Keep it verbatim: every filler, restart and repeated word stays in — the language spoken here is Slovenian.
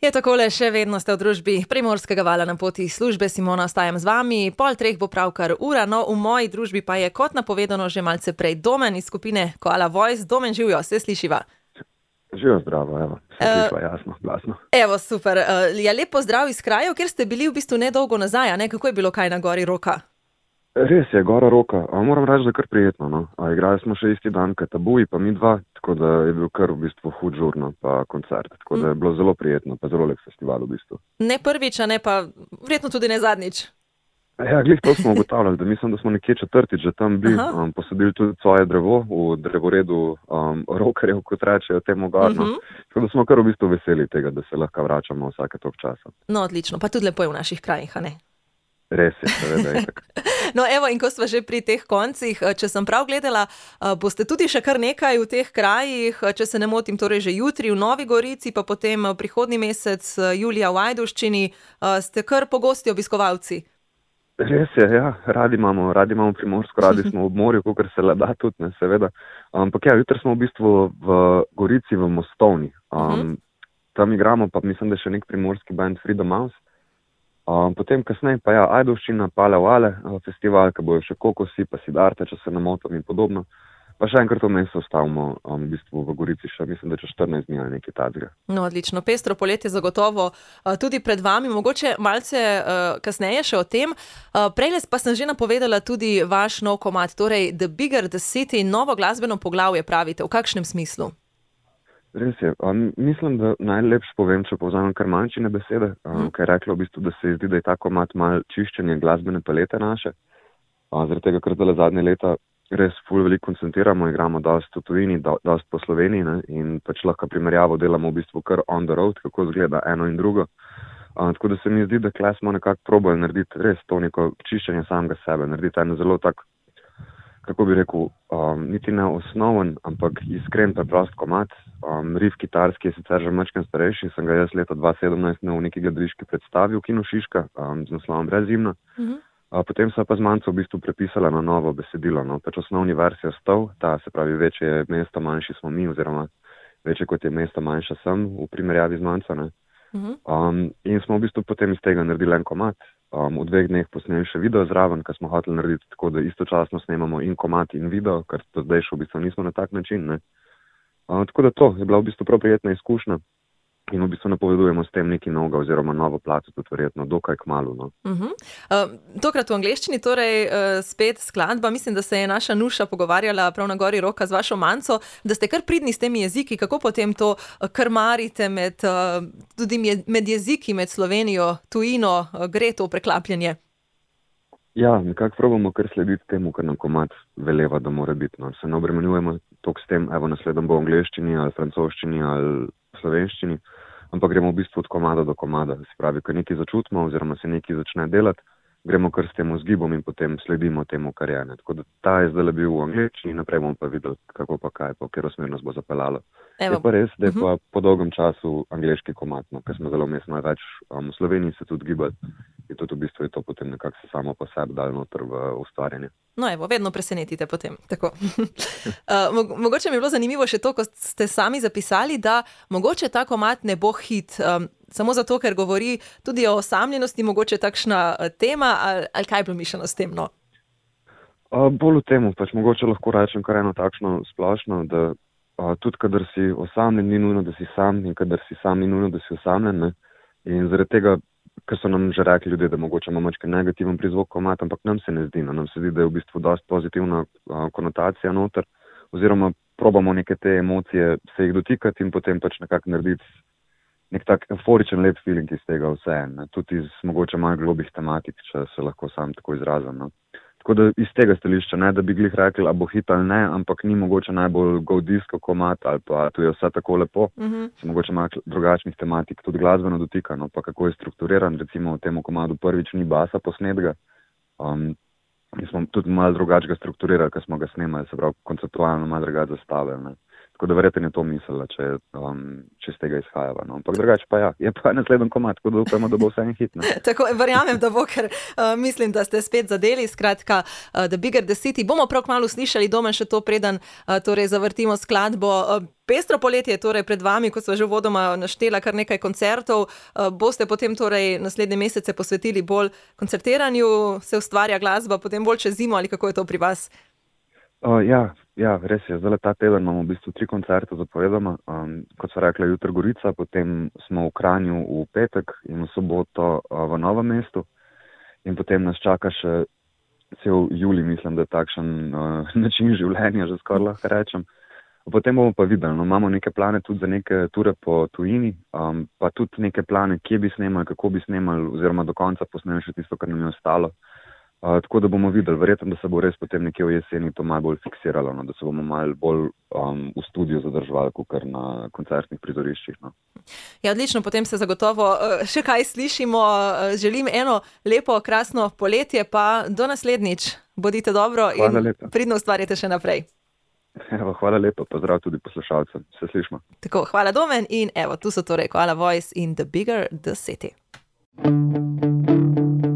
Je takole, še vedno ste v družbi Primorskega vala na poti službe. Simona, ostajam z vami. Pol treh bo pravkar ura, no v moji družbi pa je kot napovedano že malce prej Domen iz skupine Koala Voice. Domen, živijo, se slišiva? Živijo, zdravo, evo. Se slišiva, uh, jasno, glasno. Evo, super. Uh, ja, lep pozdrav iz krajev, kjer ste bili v bistvu nedolgo nazaj, a ne? Kako je bilo kaj na Gori Roka? Res je, Gora Roka. A moram reči, da je kar prijetno, no. A igrali smo še isti dan, kot Tabuji, pa mi dva, tako da je bil kar v bistvu hud žurno, pa koncert. Tako da je bilo zelo prijetno, pa zelo lep festival v bistvu. Ne prvič, a ne pa verjetno tudi ne zadnjič. Ja, glih to smo ugotavljali, da mislim, da smo nekje četrtič že tam bili, um, posadili tudi svoje drevo v drevoredu um, rokerjev, kot rečejo temu gorno. Uh-huh. Tako da smo kar v bistvu veseli tega, da se lahko vračamo vsake toliko časa. No, odlično. Pa tudi lepo je v naših krajih, a ne? Res je, seveda je tako. No, evo, in ko smo že pri teh koncih, če sem prav gledala, boste tudi še kar nekaj v teh krajih, če se ne motim, torej že jutri v Novi Gorici, pa potem prihodnji mesec julija v Ajdovščini, ste kar pogosti obiskovalci. Res je, ja, radi imamo, radi imamo Primorsko, radi smo v morju, kakor se le da tudi, ne, seveda. Ampak ja, jutri smo v bistvu v Gorici, v Mostovni. Um, uh-huh. Tam igramo, pa mislim, da je še nek primorski band Freedom House. Um, potem kasneje pa ja, Ajdovščina, Pale Vale, festival, ki bojo še Kokosi, pa Sidarte, če se ne motim in podobno. Pa še enkrat v mesto ostavimo um, v bistvu v Gorici še, mislim, da če štirinajst dni ali nekaj tazga. No, odlično. Pestro poletje zagotovo uh, tudi pred vami, mogoče malce uh, kasneje še o tem. Uh, Prejles pa sem že napovedala tudi vaš nov komad, torej The Bigger the City, novo glasbeno poglavje pravite. V kakšnem smislu? Res je. Um, mislim, da najlepš povem, če povzamem kar manjšine besede, um, mm. kaj je rekla v bistvu, da se zdi, da je ta komad malo čiščenje glasbene palete naše. Um, zaradi tega, ker zdaj zadnje leta res ful veliko koncentriramo, igramo dosti v tujini, do, dosti po Sloveniji, ne, in pač lahko primerjavo delamo v bistvu kar on the road, kako zgleda eno in drugo. Um, tako da se mi zdi, da kle smo nekako probali narediti res to neko čiščenje samega sebe, narediti eno zelo tak, kako bi rekel, um, niti ne osnoven, ampak iskren preprost komad. Um, riff kitarski je sicer že mačken starejši, sem ga jaz leta dva tisoč sedemnajst v neki gledališki predstavil v Kinu Šiška, um, z naslovom Brezimna. Uh-huh. Uh, potem sem pa z Manco v bistvu prepisala na novo besedilo, no, pač osnovni vers je ostal, ta se pravi, večje je mesto, manjši smo mi, oziroma večje kot je mesto, manjša sem v primerjavi z Manco, ne. Uh-huh. Um, in smo v bistvu potem iz tega naredili en komad. Um, v dveh dneh posneli še video zraven, kar smo hoteli narediti tako, da istočasno snemamo in komad in video, kar do zdaj še v bistvu nismo na tak način, ne. Um, tako da to je bila v bistvu prav prijetna izkušnja in v bistvu napovedujemo s tem nekaj novega oziroma novo plato, tudi verjetno dokaj kmalu, no. Uh-huh. Uh, tokrat v angleščini, torej uh, spet skladba, mislim, da se je naša Nuša pogovarjala prav na Gori Roka z vašo Manco, da ste kar pridni s temi jeziki, kako potem to krmarite med, uh, tudi med jeziki, med Slovenijo, tujino, uh, gre to preklapljanje? Ja, nekako probamo kar slediti temu, kar nam komad veleva, da mora biti, no. Se ne obremenjujemo toliko s tem, evo naslednjem bo v angleščini ali francoščini ali slovenščini, ampak gremo v bistvu od komada do komada. Se pravi, ko nekaj začutimo oziroma se nekaj začne delati, gremo kar s tem vzgibom in potem sledimo temu, kar je. Ne. Tako da ta je zdaj bil v angleščini, naprej bomo pa videli, kako pa kaj, po katero smer nas bo zapeljalo. Je pa res, da je pa po dolgem času angleški komad, no, ker smo zelo mestno več um, v Sloveniji se tudi gibali in tudi v bistvu je to potem nekako se samo po sebi dal noter v ustvarjanje. No evo, vedno presenetite potem, tako. uh, mo- mogoče mi je bilo zanimivo še to, ko ste sami zapisali, da mogoče ta komad ne bo hit, um, samo zato, ker govori tudi o osamljenosti, mogoče takšna uh, tema, ali, ali kaj je bilo mišljeno s tem, no? Uh, bolj v temu, pač mogoče lahko rečem kar eno takšno splošno, da uh, tudi kadar si osamljen, ni nujno, da si sam, in kadar si sam, ni nujno, da si osamljen, ne? In zaradi tega, ker so nam že rekli ljudje, da mogoče ima mačke negativen prizvok komad, ampak nam se ne zdi, no? Nam se zdi, da je v bistvu dosti pozitivna uh, konotacija noter, oziroma probamo neke te emocije se jih dotikati in potem pač nekako narediti nek tak euforičen lep feeling iz tega vseeno, tudi iz mogoče malo globih tematik, če se lahko sam tako izrazim, no. Tako da iz tega stališča, ne da bi glih rekli, a bo hit ali ne, ampak ni mogoče najbolj go disco komad ali pa tu je vse tako lepo, uh-huh. Se mogoče malo drugačnih tematik tudi glasbeno dotika, no, pa kako je strukturiran, recimo v temu komadu prvič ni basa posnetega, um, in smo tudi malo drugače ga strukturirali, ker smo ga snemali, se pravi konceptualno malo drugače zastavili, ne. tako da verjetno je to mislila, če, um, če z tega izhajava. No. Ampak drugače pa ja, je pa naslednji komad, tako da upajmo, da bo vse en hit. Ne. Tako, verjamem, da bo, ker uh, mislim, da ste spet zadeli, skratka, uh, The Bigger the City. Bomo prav kmalu slišali, Domen, še to preden uh, torej zavrtimo skladbo. Uh, Pestro poletje je torej pred vami, kot sva že uvodoma naštela kar nekaj koncertov. Uh, boste potem torej naslednje mesece posvetili bolj koncertiranju, se ustvarja glasba, potem bolj čez zimo ali kako je to pri vas? Uh, ja, ja, res je. Zdaj ta teden imamo v bistvu tri koncerte zapovedoma. Um, kot sva rekla, jutri Gorica, potem smo v Kranju v petek in v soboto uh, v Novem mestu. In potem nas čaka še cel julij, mislim, da je takšen uh, način življenja, že skoraj lahko rečem. Potem bomo pa videli, no, imamo neke plane tudi za neke ture po tujini, um, pa tudi neke plane, kje bi snemali, kako bi snemali, oziroma do konca posnemali še tisto, kar nam je ostalo. Uh, tako da bomo videli, verjetno, da se bo res potem nekje v jeseni to malo bolj fiksiralo, no, da se bomo malo bolj um, v studiu zadrževali, kot na koncertnih prizoriščih. No. Ja, odlično, potem se zagotovo uh, še kaj slišimo. Uh, želim eno lepo, krasno poletje, pa do naslednjič. Bodite dobro Hvala in lepa. pridno ustvarjate še naprej. Evo, hvala lepa, pozdrav tudi poslušalcem. Se slišimo. Tako, hvala Domen in evo, tu so torej Koala Voice in The Bigger the City.